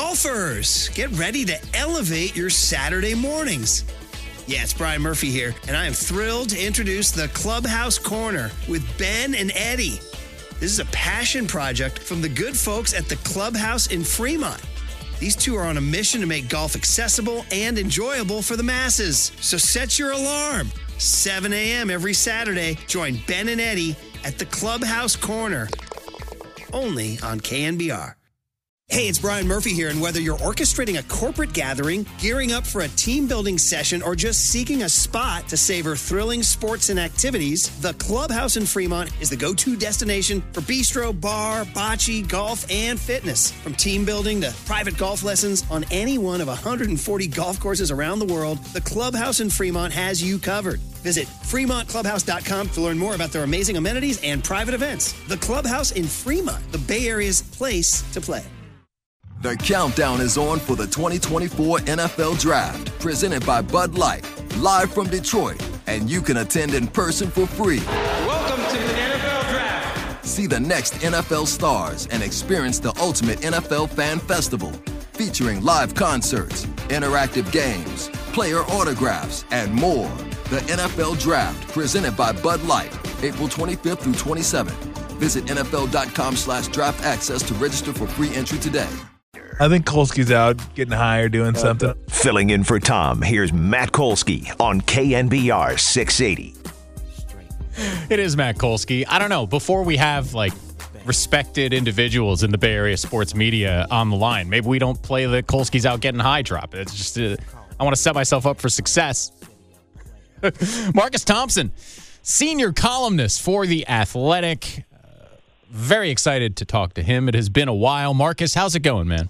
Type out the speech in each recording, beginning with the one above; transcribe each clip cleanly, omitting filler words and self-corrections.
Golfers, get ready to elevate your Saturday mornings. Yeah, it's Brian Murphy here, and I am thrilled to introduce the Clubhouse Corner with Ben and Eddie. This is a passion project from the good folks at the Clubhouse in Fremont. These two are on a mission to make golf accessible and enjoyable for the masses. So set your alarm. 7 a.m. every Saturday. Join Ben and Eddie at the Clubhouse Corner. Only on KNBR. Hey, it's Brian Murphy here, and whether you're orchestrating a corporate gathering, gearing up for a team-building session, or just seeking a spot to savor thrilling sports and activities, the Clubhouse in Fremont is the go-to destination for bistro, bar, bocce, golf, and fitness. From team building to private golf lessons on any one of 140 golf courses around the world, the Clubhouse in Fremont has you covered. Visit FremontClubhouse.com to learn more about their amazing amenities and private events. The Clubhouse in Fremont, the Bay Area's place to play. The countdown is on for the 2024 NFL Draft, presented by Bud Light, live from Detroit, and you can attend in person for free. Welcome to the NFL Draft. See the next NFL stars and experience the ultimate NFL fan festival, featuring live concerts, interactive games, player autographs, and more. The NFL Draft, presented by Bud Light, April 25th through 27th. Visit NFL.com/draft access to register for free entry today. I think Kolsky's out getting high or doing something. Filling in for Tom, here's Matt Kolsky on KNBR 680. It is Matt Kolsky. I don't know. Before we have, respected individuals in the Bay Area sports media on the line, maybe we don't play the Kolsky's out getting high drop. It's just, I want to set myself up for success. Marcus Thompson, senior columnist for The Athletic. Very excited to talk to him. It has been a while. Marcus, how's it going, man?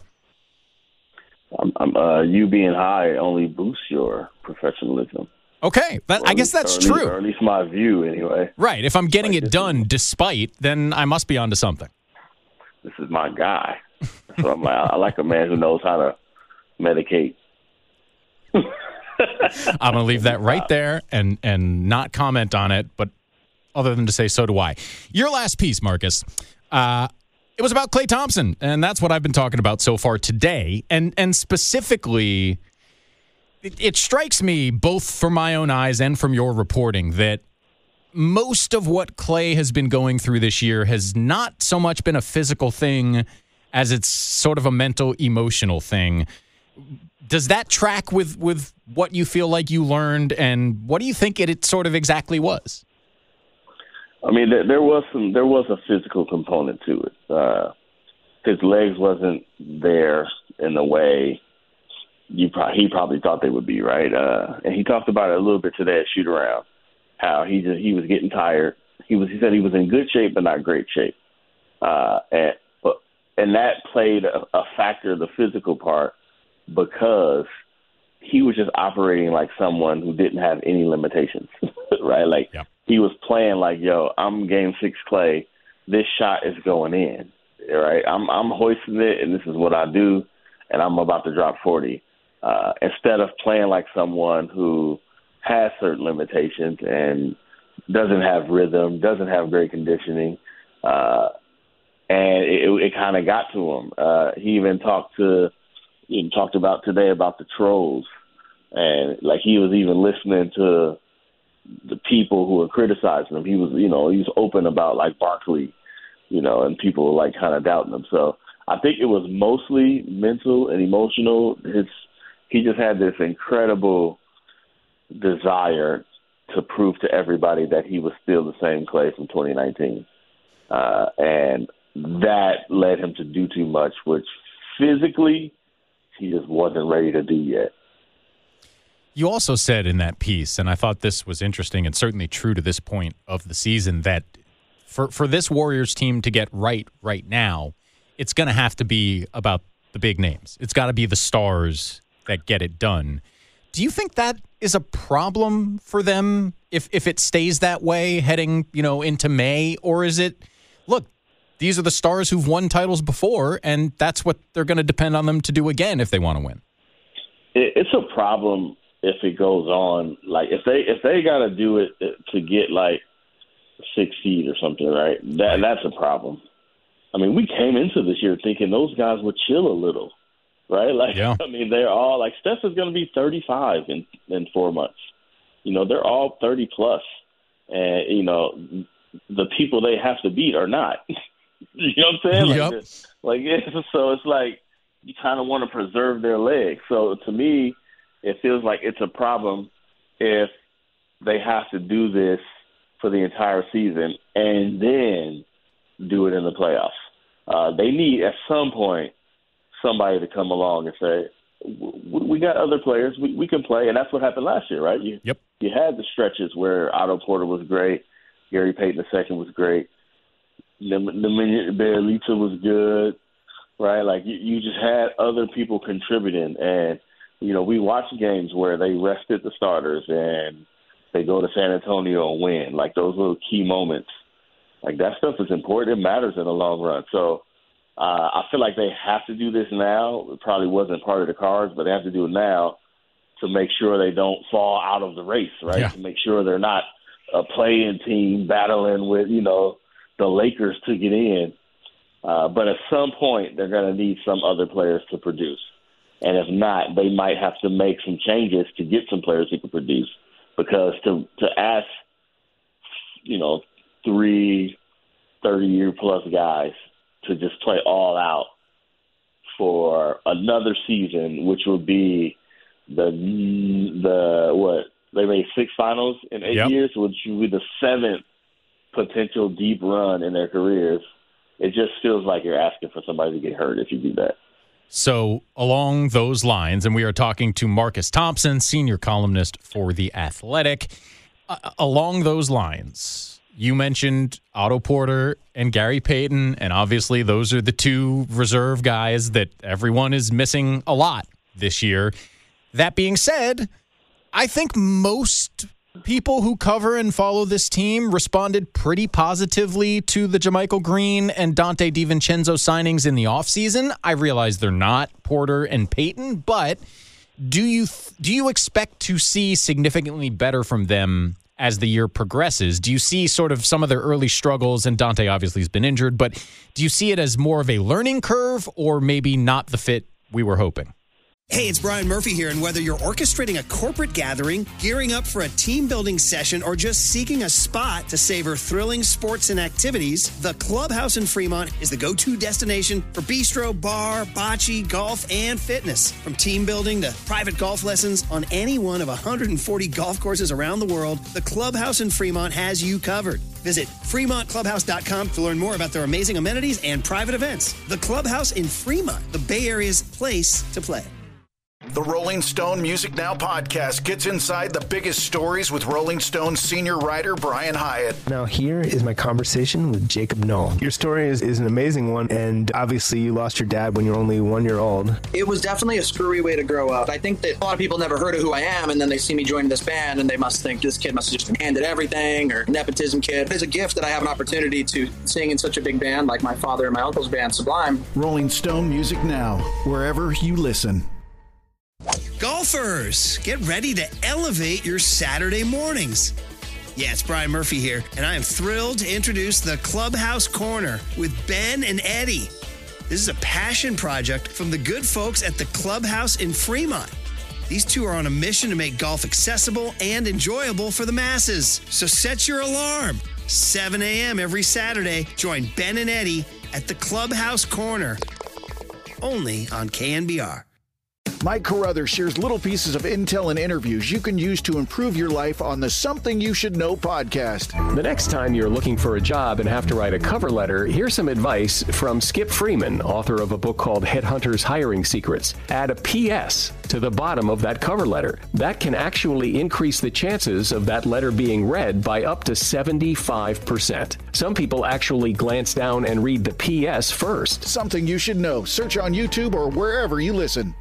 You being high only boosts your professionalism. Okay, I guess that's true. Or at least my view, anyway. Right. If I'm getting it done despite, then I must be onto something. This is my guy. So I like a man who knows how to medicate. I'm going to leave that right there and not comment on it, but other than to say so do I. Your last piece, Marcus, it was about Klay Thompson, and that's what I've been talking about so far today. And specifically, it strikes me, both from my own eyes and from your reporting, that most of what Klay has been going through this year has not so much been a physical thing as it's sort of a mental, emotional thing. Does that track with what you feel like you learned, and what do you think it sort of exactly was? I mean, there was a physical component to it. His legs wasn't there in the way he probably thought they would be, right? And he talked about it a little bit today at shoot around, how he was getting tired. He said he was in good shape but not great shape, and that played a factor, the physical part, because he was just operating like someone who didn't have any limitations, right? Yep. He was playing like, yo, I'm Game 6 Klay. This shot is going in, right? I'm hoisting it, and this is what I do, and I'm about to drop 40. Instead of playing like someone who has certain limitations and doesn't have rhythm, doesn't have great conditioning, and it kind of got to him. He even talked about today about the trolls, and he was even listening to the people who were criticizing him. He was open about Barkley, and people were kind of doubting him. So I think it was mostly mental and emotional. He just had this incredible desire to prove to everybody that he was still the same Klay from 2019. And that led him to do too much, which physically he just wasn't ready to do yet. You also said in that piece, and I thought this was interesting and certainly true to this point of the season, that for this Warriors team to get right now, it's going to have to be about the big names. It's got to be the stars that get it done. Do you think that is a problem for them if it stays that way heading, into May? Or is it, look, these are the stars who've won titles before, and that's what they're going to depend on them to do again if they want to win? It's a problem if it goes on. If they got to do it to get 6 seed or something, right? That's a problem. I mean, we came into this year thinking those guys would chill a little. right? Like, yeah. I mean, they're all like Steph is going to be 35 in 4 months. You know, they're all 30 plus, and you know, the people they have to beat are not. You know what I'm saying? Yep. So it's like you kind of want to preserve their legs. So to me, it feels like it's a problem if they have to do this for the entire season and then do it in the playoffs. They need at some point somebody to come along and say, we got other players, we can play, and that's what happened last year, right? You had the stretches where Otto Porter was great, Gary Payton II was great, Nemanja Bjelica was good, right? Like you just had other people contributing, and you know we watched games where they rested the starters and they go to San Antonio and win. Like those little key moments, like that stuff is important. It matters in the long run. So I feel like they have to do this now. It probably wasn't part of the cards, but they have to do it now to make sure they don't fall out of the race, right? Yeah. To make sure they're not a play-in team battling with, you know, the Lakers to get in. But at some point, they're going to need some other players to produce. And if not, they might have to make some changes to get some players who can produce. Because to ask, you know, 3 30-year-plus guys to just play all out for another season, which would be they made 6 finals in 8 years, which would be the 7th potential deep run in their careers. It just feels like you're asking for somebody to get hurt if you do that. So along those lines, and we are talking to Marcus Thompson, senior columnist for The Athletic. Along those lines, you mentioned Otto Porter and Gary Payton, and obviously those are the 2 reserve guys that everyone is missing a lot this year. That being said, I think most people who cover and follow this team responded pretty positively to the JaMychal Green and Dante DiVincenzo signings in the offseason. I realize they're not Porter and Payton, but do you expect to see significantly better from them as the year progresses? Do you see sort of some of their early struggles, and Dante obviously has been injured, but do you see it as more of a learning curve or maybe not the fit we were hoping? Hey, it's Brian Murphy here, and whether you're orchestrating a corporate gathering, gearing up for a team-building session, or just seeking a spot to savor thrilling sports and activities, the Clubhouse in Fremont is the go-to destination for bistro, bar, bocce, golf, and fitness. From team building to private golf lessons on any one of 140 golf courses around the world, the Clubhouse in Fremont has you covered. Visit FremontClubhouse.com to learn more about their amazing amenities and private events. The Clubhouse in Fremont, the Bay Area's place to play. The Rolling Stone Music Now podcast gets inside the biggest stories with Rolling Stone senior writer Brian Hyatt. Now here is my conversation with Jacob Knoll. Your story is an amazing one, and obviously you lost your dad when you were only 1 year old. It was definitely a screwy way to grow up. I think that a lot of people never heard of who I am, and then they see me joining this band, and they must think this kid must have just been handed everything, or nepotism kid. It's a gift that I have an opportunity to sing in such a big band like my father and my uncle's band, Sublime. Rolling Stone Music Now, wherever you listen. Golfers, get ready to elevate your Saturday mornings. Yeah, it's Brian Murphy here, and I am thrilled to introduce the Clubhouse Corner with Ben and Eddie. This is a passion project from the good folks at the Clubhouse in Fremont. These 2 are on a mission to make golf accessible and enjoyable for the masses. So set your alarm. 7 a.m. every Saturday. Join Ben and Eddie at the Clubhouse Corner. Only on KNBR. Mike Carruthers shares little pieces of intel and interviews you can use to improve your life on the Something You Should Know podcast. The next time you're looking for a job and have to write a cover letter, here's some advice from Skip Freeman, author of a book called Headhunters Hiring Secrets. Add a P.S. to the bottom of that cover letter. That can actually increase the chances of that letter being read by up to 75%. Some people actually glance down and read the P.S. first. Something You Should Know. Search on YouTube or wherever you listen.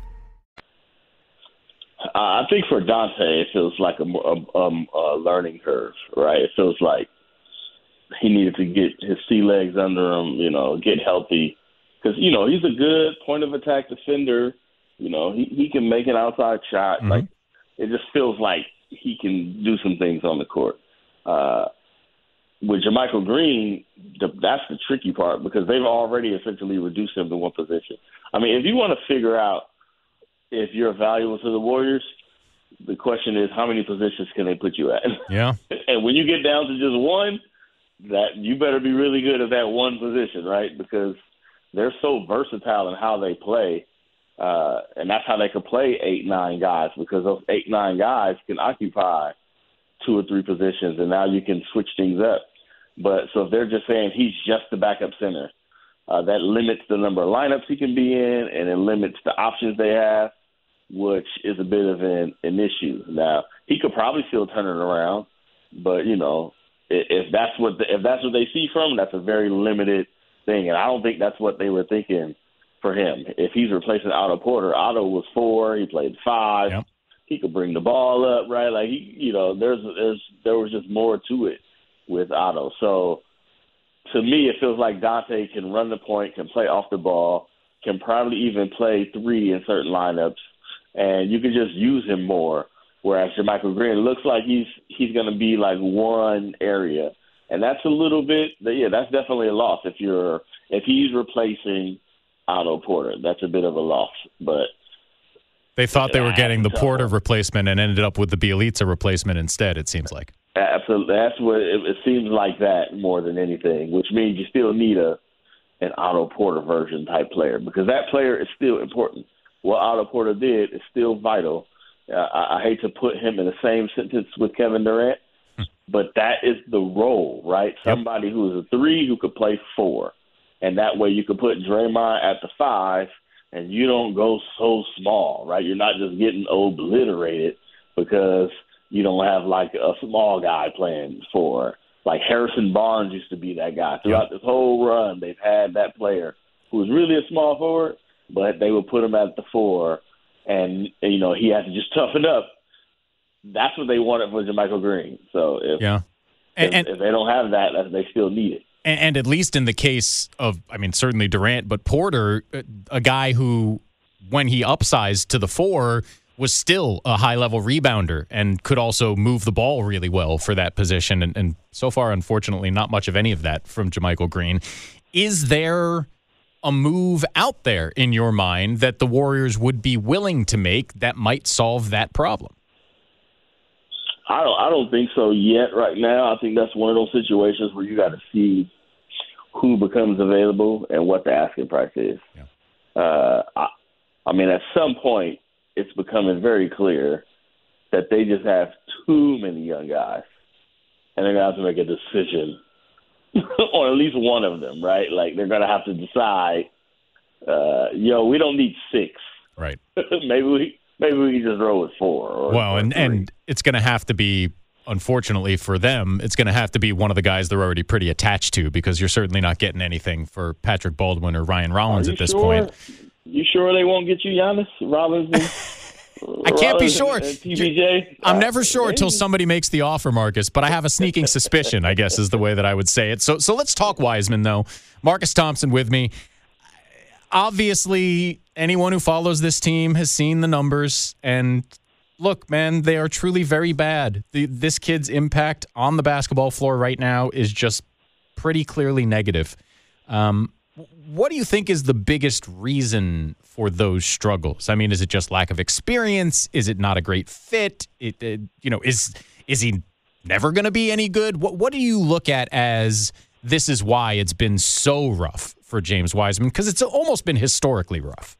I think for Dante, it feels like a learning curve, right? It feels like he needed to get his sea legs under him, you know, get healthy. Because, you know, he's a good point of attack defender. You know, he can make an outside shot. Mm-hmm. Like, it just feels like he can do some things on the court. With JaMychal Green, that's the tricky part because they've already essentially reduced him to one position. I mean, if you want to figure out if you're valuable to the Warriors, the question is how many positions can they put you at? Yeah. And when you get down to just one, that you better be really good at that one position, right? Because they're so versatile in how they play, and that's how they can play 8-9 guys, because those 8-9 guys can occupy 2 or 3 positions, and now you can switch things up. But so if they're just saying he's just the backup center, that limits the number of lineups he can be in, and it limits the options they have, which is a bit of an issue. Now, he could probably still turn it around, but, you know, if that's what they see from him, that's a very limited thing, and I don't think that's what they were thinking for him. If he's replacing Otto Porter, Otto was 4, he played 5. Yep. He could bring the ball up, right? Like, there was just more to it with Otto. So, to me, it feels like Dante can run the point, can play off the ball, can probably even play 3 in certain lineups, and you can just use him more. Whereas JaMychal Green looks like he's going to be like one area, and that's a little bit, that's definitely a loss. If he's replacing Otto Porter, that's a bit of a loss. But they thought they were getting the Porter replacement and ended up with the Bjelica replacement instead. It seems like. Absolutely, that's what it seems like, that more than anything, which means you still need an Otto Porter version type player, because that player is still important. What Otto Porter did is still vital. I hate to put him in the same sentence with Kevin Durant, but that is the role, right? Yep. Somebody who is a 3 who could play 4, and that way you could put Draymond at the 5, and you don't go so small, right? You're not just getting obliterated because you don't have like a small guy playing 4. Like Harrison Barnes used to be that guy. Throughout this whole run, they've had that player who was really a small forward, but they would put him at the 4, and you know, he had to just toughen up. That's what they wanted for JaMychal Green. So if they don't have that, they still need it. And at least in the case of, I mean, certainly Durant, but Porter, a guy who, when he upsized to the 4, was still a high-level rebounder and could also move the ball really well for that position. And so far, unfortunately, not much of any of that from JaMychal Green. Is there a move out there in your mind that the Warriors would be willing to make that might solve that problem? I don't think so yet right now. I think that's one of those situations where you got to see who becomes available and what the asking price is. Yeah. I mean, at some point, it's becoming very clear that they just have too many young guys, and they're going to have to make a decision on at least one of them, right? Like, they're going to have to decide, we don't need 6. Right. Maybe we can just roll with 4. And it's going to have to be, unfortunately for them, it's going to have to be one of the guys they're already pretty attached to, because you're certainly not getting anything for Patrick Baldwin or Ryan Rollins at this point. You sure they won't get you Giannis, Rollins? I can't be sure. And TBJ? I'm never sure until somebody makes the offer, Marcus, but I have a sneaking suspicion, I guess, is the way that I would say it. So let's talk Wiseman, though. Marcus Thompson with me. Obviously, anyone who follows this team has seen the numbers, and look, man, they are truly very bad. This kid's impact on the basketball floor right now is just pretty clearly negative. What do you think is the biggest reason for those struggles? I mean, is it just lack of experience? Is it not a great fit? Is he never going to be any good? What do you look at as this is why it's been so rough for James Wiseman? Because it's almost been historically rough.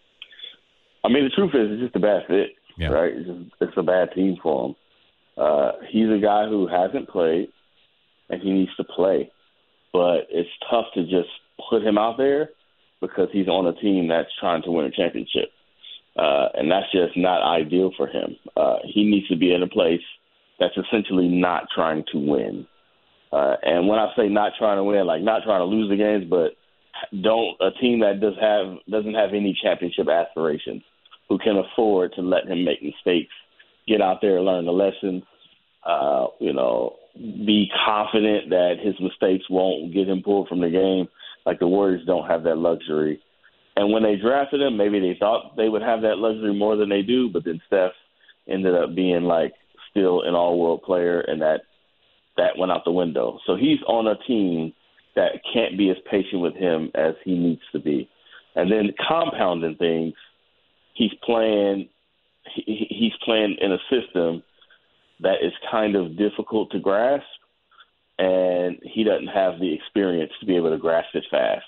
I mean, the truth is it's just a bad fit, right? It's a bad team for him. He's a guy who hasn't played, and he needs to play. But it's tough to just put him out there because he's on a team that's trying to win a championship. And that's just not ideal for him. He needs to be in a place that's essentially not trying to win. And when I say not trying to win, like not trying to lose the games, but a team that doesn't have any championship aspirations, who can afford to let him make mistakes, get out there and learn the lessons, be confident that his mistakes won't get him pulled from the game. Like, the Warriors don't have that luxury. And when they drafted him, maybe they thought they would have that luxury more than they do, but then Steph ended up being like still an all-world player, and that went out the window. So he's on a team that can't be as patient with him as he needs to be. And then compounding things, he's playing in a system that is kind of difficult to grasp, and he doesn't have the experience to be able to grasp it fast.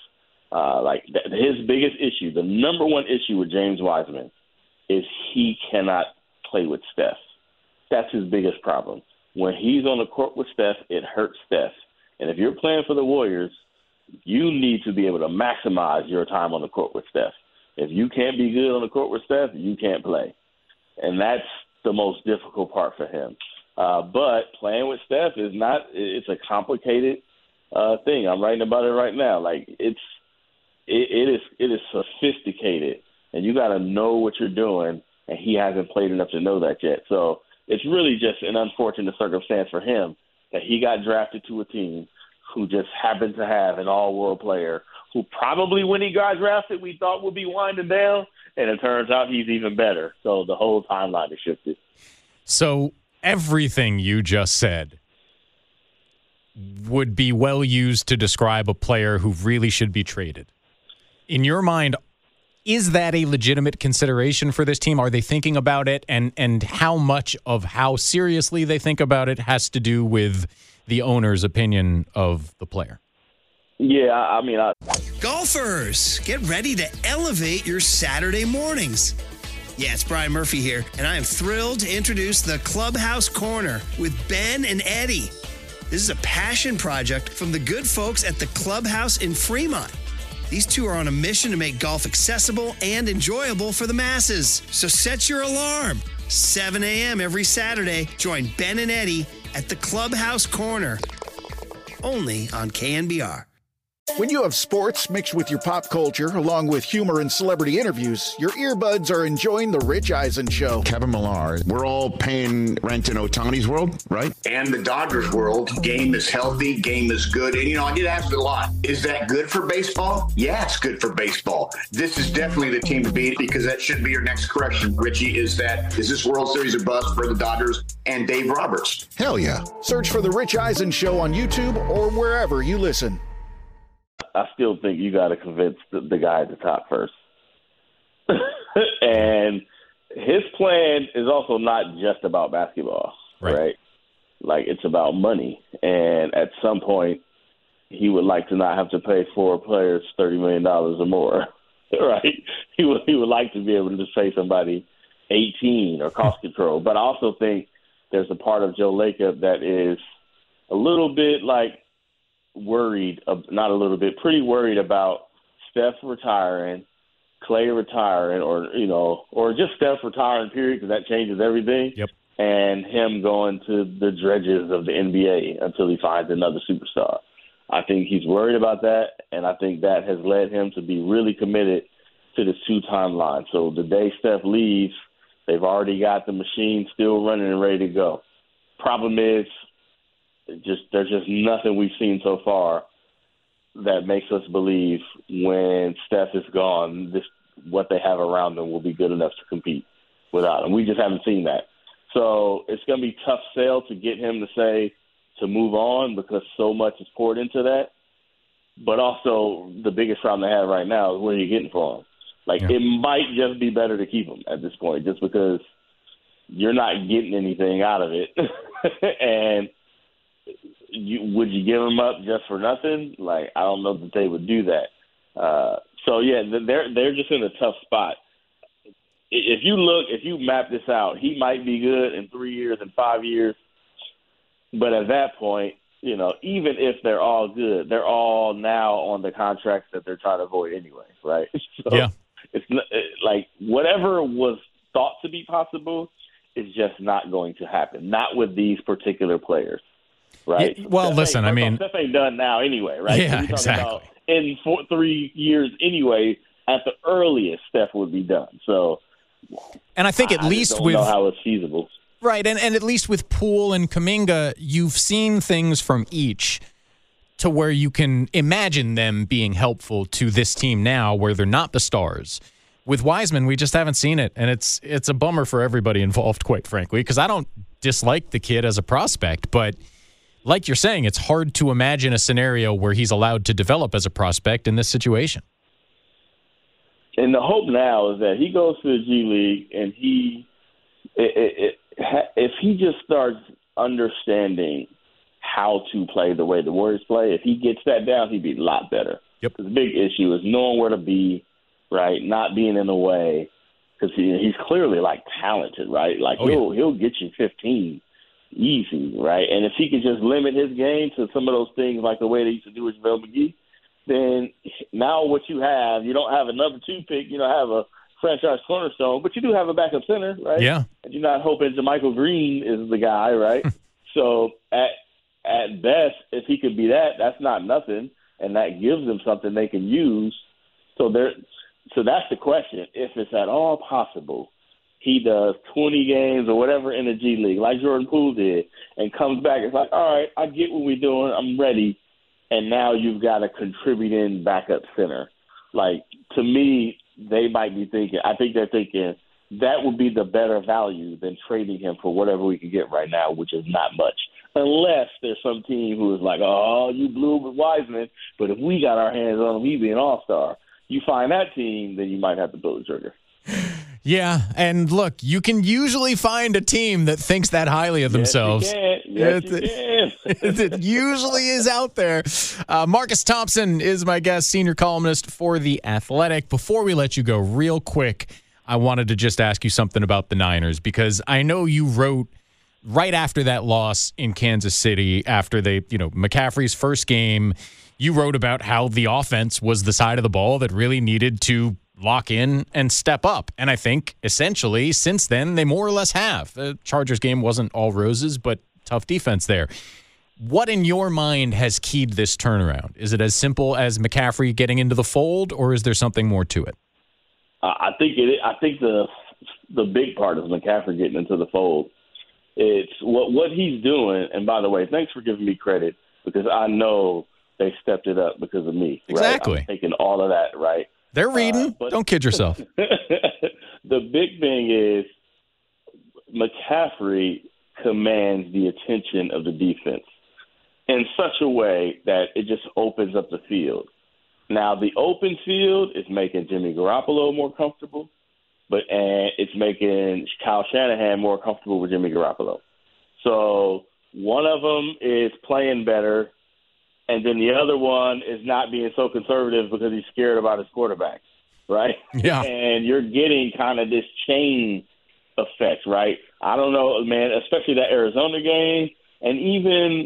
His biggest issue, the number one issue with James Wiseman, is he cannot play with Steph. That's his biggest problem. When he's on the court with Steph, it hurts Steph. And if you're playing for the Warriors, you need to be able to maximize your time on the court with Steph. If you can't be good on the court with Steph, you can't play. And that's the most difficult part for him. But playing with Steph it's a complicated thing. I'm writing about it right now. Like it is sophisticated, and you got to know what you're doing, and he hasn't played enough to know that yet. So it's really just an unfortunate circumstance for him that he got drafted to a team who just happened to have an all-world player who probably when he got drafted we thought would be winding down, and it turns out he's even better. So the whole timeline has shifted. So everything you just said would be well used to describe a player who really should be traded. In your mind, is that a legitimate consideration for this team? Are they thinking about it? And how much of how seriously they think about it has to do with the owner's opinion of the player? Yeah, Golfers, get ready to elevate your Saturday mornings. Yeah, it's Brian Murphy here, and I am thrilled to introduce the Clubhouse Corner with Ben and Eddie. This is a passion project from the good folks at the Clubhouse in Fremont. These two are on a mission to make golf accessible and enjoyable for the masses. So set your alarm. 7 a.m. every Saturday. Join Ben and Eddie at the Clubhouse Corner. Only on KNBR. When you have sports mixed with your pop culture, along with humor and celebrity interviews, your earbuds are enjoying The Rich Eisen Show. Kevin Millar, we're all paying rent in Ohtani's world, right? And the Dodgers world, game is healthy, game is good. And, I get asked a lot, is that good for baseball? Yeah, it's good for baseball. This is definitely the team to beat because that should be your next correction, Richie, is this World Series a bust for the Dodgers and Dave Roberts? Hell yeah. Search for The Rich Eisen Show on YouTube or wherever you listen. I still think you got to convince the guy at the top first. And his plan is also not just about basketball, right? Like, it's about money. And at some point, he would like to not have to pay 4 players $30 million or more, right? He would like to be able to just pay somebody 18 or cost control. But I also think there's a part of Joe Lacob that is a little bit pretty worried about Steph retiring, Clay retiring, or just Steph retiring, period, because that changes everything. Yep. And him going to the dredges of the NBA until he finds another superstar. I think he's worried about that, and I think that has led him to be really committed to this 2 timeline. So the day Steph leaves, they've already got the machine still running and ready to go. Problem is, there's just nothing we've seen so far that makes us believe when Steph is gone, what they have around them will be good enough to compete without him. We just haven't seen that. So it's going to be a tough sell to get him to say to move on because so much is poured into that. But also the biggest problem they have right now is what are you getting for him? It might just be better to keep him at this point just because you're not getting anything out of it. And would you give them up just for nothing? I don't know that they would do that. They're just in a tough spot. If you map this out, he might be good in 3 years and 5 years. But at that point, even if they're all good, they're all now on the contracts that they're trying to avoid anyway, right? It's whatever was thought to be possible is just not going to happen. Not with these particular players. Right. Yeah, well, listen, Steph ain't done now anyway, right? Yeah, exactly. In 3 years anyway, at the earliest, Steph would be done. So, and I think at least don't know how it's feasible. Right, and at least with Poole and Kuminga, you've seen things from each to where you can imagine them being helpful to this team now where they're not the stars. With Wiseman, we just haven't seen it, and it's a bummer for everybody involved, quite frankly, because I don't dislike the kid as a prospect, but like you're saying, it's hard to imagine a scenario where he's allowed to develop as a prospect in this situation. And the hope now is that he goes to the G League and if he just starts understanding how to play the way the Warriors play, if he gets that down, he'd be a lot better. Yep. The big issue is knowing where to be, right? Not being in the way, because he's clearly like talented, right? Like he'll get you 15 easy, right? And if he can just limit his game to some of those things like the way they used to do with JaVale McGee, then now what you don't have a number 2 pick, you don't have a franchise cornerstone, but you do have a backup center, right? Yeah. And you're not hoping JaMychal Green is the guy, right? So at best, if he could be that, that's not nothing, and that gives them something they can use. So that's the question. If it's at all possible, he does 20 games or whatever in the G League, like Jordan Poole did, and comes back. It's like, all right, I get what we're doing. I'm ready. And now you've got a contributing backup center. Like, to me, they might be thinking, I think they're thinking that would be the better value than trading him for whatever we can get right now, which is not much. Unless there's some team who is like, oh, you blew with Wiseman, but if we got our hands on him, he'd be an all-star. You find that team, then you might have to pull the trigger. Yeah, and look, you can usually find a team that thinks that highly of themselves. Yes, you can. It usually is out there. Marcus Thompson is my guest, senior columnist for The Athletic. Before we let you go, real quick, I wanted to just ask you something about the Niners, because I know you wrote right after that loss in Kansas City, after McCaffrey's first game, you wrote about how the offense was the side of the ball that really needed to lock in and step up. And I think essentially since then they more or less have. The Chargers game wasn't all roses, but tough defense there. What in your mind has keyed this turnaround? Is it as simple as McCaffrey getting into the fold, or is there something more to it? I think the big part is McCaffrey getting into the fold. It's what he's doing. And by the way, thanks for giving me credit, because I know they stepped it up because of me. Exactly. Right? I'm taking all of that, right? They're reading. Don't kid yourself. The big thing is McCaffrey commands the attention of the defense in such a way that it just opens up the field. Now, the open field is making Jimmy Garoppolo more comfortable, and it's making Kyle Shanahan more comfortable with Jimmy Garoppolo. So one of them is playing better, and then the other one is not being so conservative because he's scared about his quarterback, right? Yeah. And you're getting kind of this chain effect, right? I don't know, man, especially that Arizona game and even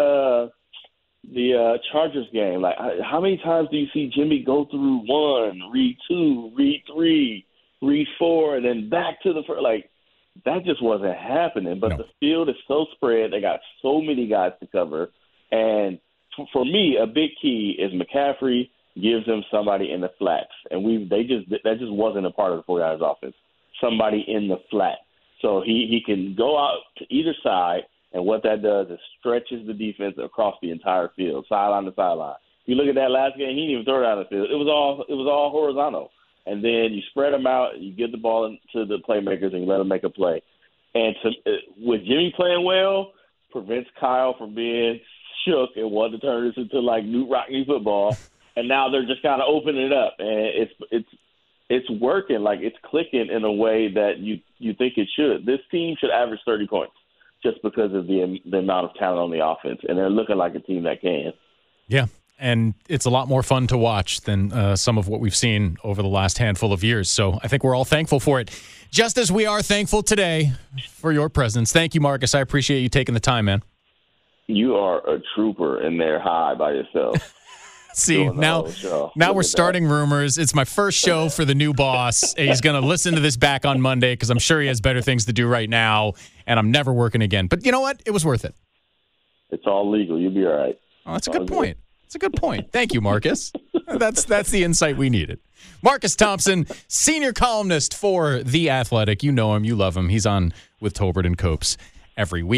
the Chargers game. Like, how many times do you see Jimmy go through 1, read 2, read 3, read 4, and then back to the first? Like, that just wasn't happening. But the field is so spread. They got so many guys to cover. And for me, a big key is McCaffrey gives them somebody in the flats, and that just wasn't a part of the 49ers offense. Somebody in the flat, so he can go out to either side, and what that does is stretches the defense across the entire field, sideline to sideline. You look at that last game; he didn't even throw it out of the field. It was all horizontal, and then you spread them out, you get the ball to the playmakers, and you let them make a play. And with Jimmy playing well, prevents Kyle from being shook and wanted to turn this into like Newt Rockne football, and now they're just kind of opening it up, and it's working. Like, it's clicking in a way that you think it should. This team should average 30 points just because of the amount of talent on the offense, and they're looking like a team that can. Yeah, and it's a lot more fun to watch than some of what we've seen over the last handful of years. So I think we're all thankful for it, just as we are thankful today for your presence. Thank you, Marcus. I appreciate you taking the time, man. You are a trooper in there high by yourself. See, now we're starting rumors. It's my first show for the new boss. He's going to listen to this back on Monday because I'm sure he has better things to do right now, and I'm never working again. But you know what? It was worth it. It's all legal. You'll be all right. Oh, that's a good point. That's a good point. Thank you, Marcus. That's the insight we needed. Marcus Thompson, senior columnist for The Athletic. You know him. You love him. He's on with Tolbert and Copes every week.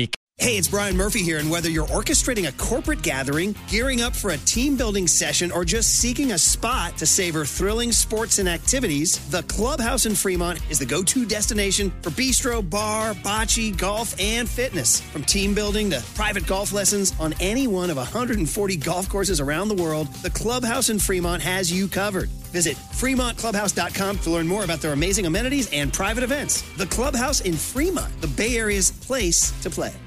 Hey, it's Brian Murphy here, and whether you're orchestrating a corporate gathering, gearing up for a team-building session, or just seeking a spot to savor thrilling sports and activities, the Clubhouse in Fremont is the go-to destination for bistro, bar, bocce, golf, and fitness. From team building to private golf lessons on any one of 140 golf courses around the world, the Clubhouse in Fremont has you covered. Visit FremontClubhouse.com to learn more about their amazing amenities and private events. The Clubhouse in Fremont, the Bay Area's place to play.